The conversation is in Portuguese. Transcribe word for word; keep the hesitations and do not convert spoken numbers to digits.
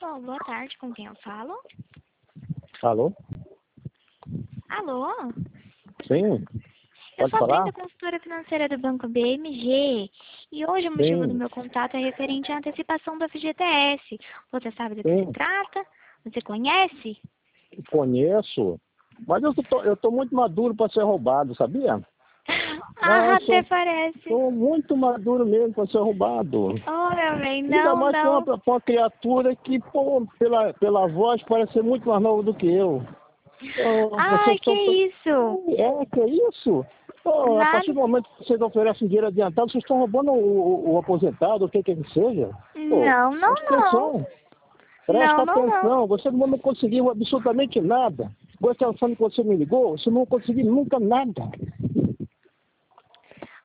Alô, boa tarde, com quem eu falo? Alô? Alô? Sim, Eu pode sou a falar? Brenda, consultora financeira do Banco B M G. E hoje o motivo do Sim, meu contato é referente à antecipação do F G T S. Você sabe do que se sim, trata? Você conhece? conheço. Mas eu tô, eu tô muito maduro para ser roubado, sabia? Ah, Nossa, até eu parece. tô muito maduro mesmo para ser roubado. Oh, meu bem, Ainda não, mais para uma, não. pra uma criatura que, pô, pela, pela voz parece ser muito mais nova do que eu. Oh, vocês Ai, que estão... isso? É, que é isso? Oh, a partir Nada. do momento que vocês oferecem dinheiro adiantado, vocês estão roubando o, o, o aposentado, o que quer que seja. Pô, Não, não, presta não. atenção. Não, Presta não, não. atenção, você não conseguiu absolutamente nada. Com essa ação que você me ligou, você não conseguiu nunca nada.